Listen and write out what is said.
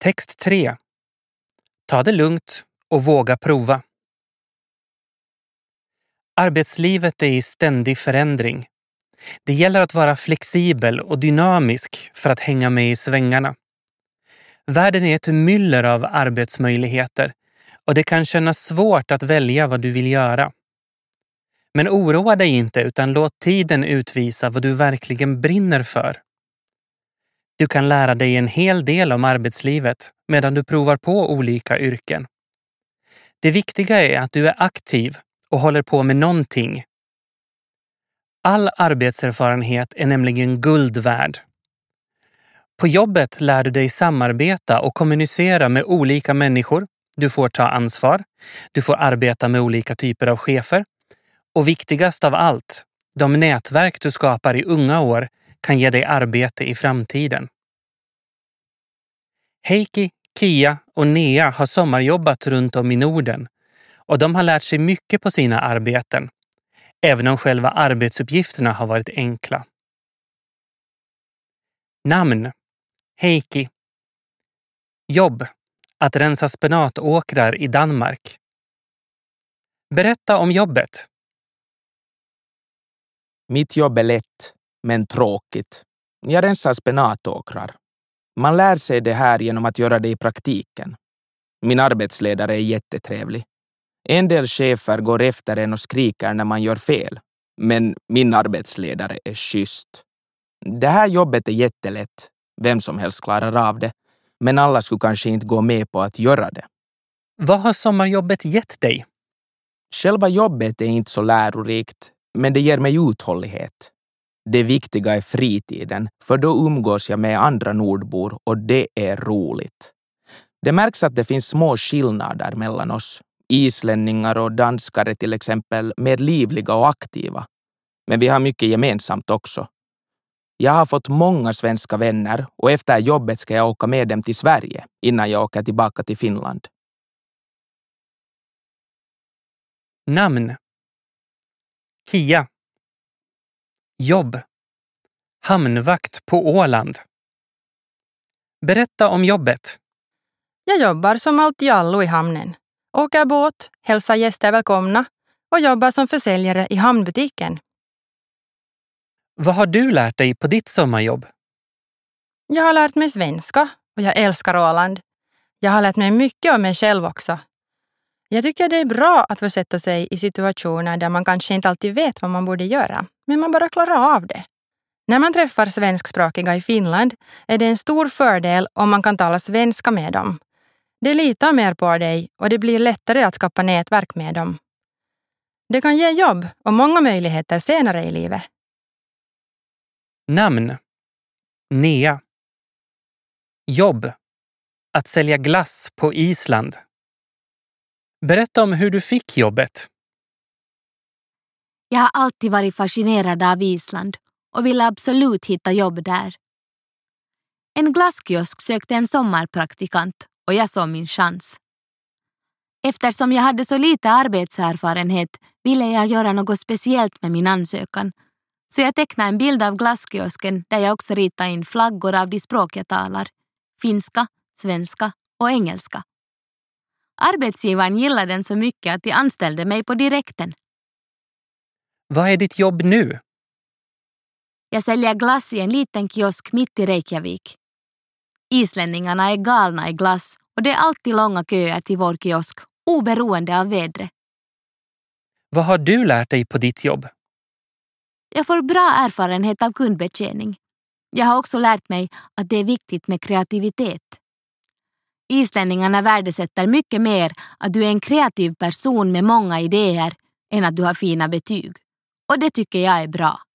Text 3. Ta det lugnt och våga prova. Arbetslivet är i ständig förändring. Det gäller att vara flexibel och dynamisk för att hänga med i svängarna. Världen är ett myller av arbetsmöjligheter och det kan kännas svårt att välja vad du vill göra. Men oroa dig inte utan låt tiden utvisa vad du verkligen brinner för. Du kan lära dig en hel del om arbetslivet medan du provar på olika yrken. Det viktiga är att du är aktiv och håller på med någonting. All arbetserfarenhet är nämligen guld värd. På jobbet lär du dig samarbeta och kommunicera med olika människor. Du får ta ansvar. Du får arbeta med olika typer av chefer. Och viktigast av allt, de nätverk du skapar i unga år kan ge dig arbete i framtiden. Heikki, Kia och Nea har sommarjobbat runt om i Norden och de har lärt sig mycket på sina arbeten, även om själva arbetsuppgifterna har varit enkla. Namn: Heikki. Jobb: att rensa spenatåkrar i Danmark. Berätta om jobbet. Mitt jobb är lätt, men tråkigt. Jag rensar spenatåkrar. Man lär sig det här genom att göra det i praktiken. Min arbetsledare är jättetrevlig. En del chefer går efter en och skriker när man gör fel. Men min arbetsledare är schysst. Det här jobbet är jättelätt. Vem som helst klarar av det. Men alla skulle kanske inte gå med på att göra det. Vad har sommarjobbet gett dig? Själva jobbet är inte så lärorikt, men det ger mig uthållighet. Det viktiga är fritiden, för då umgås jag med andra nordbor och det är roligt. Det märks att det finns små skillnader mellan oss. Islänningar och danskar är till exempel mer livliga och aktiva. Men vi har mycket gemensamt också. Jag har fått många svenska vänner och efter jobbet ska jag åka med dem till Sverige innan jag åker tillbaka till Finland. Namn: Kia. Jobb: hamnvakt på Åland. Berätta om jobbet. Jag jobbar som alltid allo i hamnen. Åker båt, hälsar gäster välkomna och jobbar som försäljare i hamnbutiken. Vad har du lärt dig på ditt sommarjobb? Jag har lärt mig svenska och jag älskar Åland. Jag har lärt mig mycket om mig själv också. Jag tycker det är bra att försätta sig i situationer där man kanske inte alltid vet vad man borde göra, men man bara klarar av det. När man träffar svenskspråkiga i Finland är det en stor fördel om man kan tala svenska med dem. Det litar mer på dig och det blir lättare att skapa nätverk med dem. Det kan ge jobb och många möjligheter senare i livet. Namn: Nea. Jobb: att sälja glass på Island. Berätta om hur du fick jobbet. Jag har alltid varit fascinerad av Island och ville absolut hitta jobb där. En glasskiosk sökte en sommarpraktikant och jag såg min chans. Eftersom jag hade så lite arbetserfarenhet ville jag göra något speciellt med min ansökan. Så jag tecknade en bild av glasskiosken där jag också ritade in flaggor av de språk jag talar. Finska, svenska och engelska. Arbetsgivaren gillade den så mycket att de anställde mig på direkten. Vad är ditt jobb nu? Jag säljer glass i en liten kiosk mitt i Reykjavik. Islänningarna är galna i glass och det är alltid långa köer till vår kiosk, oberoende av vädret. Vad har du lärt dig på ditt jobb? Jag får bra erfarenhet av kundbetjäning. Jag har också lärt mig att det är viktigt med kreativitet. Islänningarna värdesätter mycket mer att du är en kreativ person med många idéer än att du har fina betyg. Och det tycker jag är bra.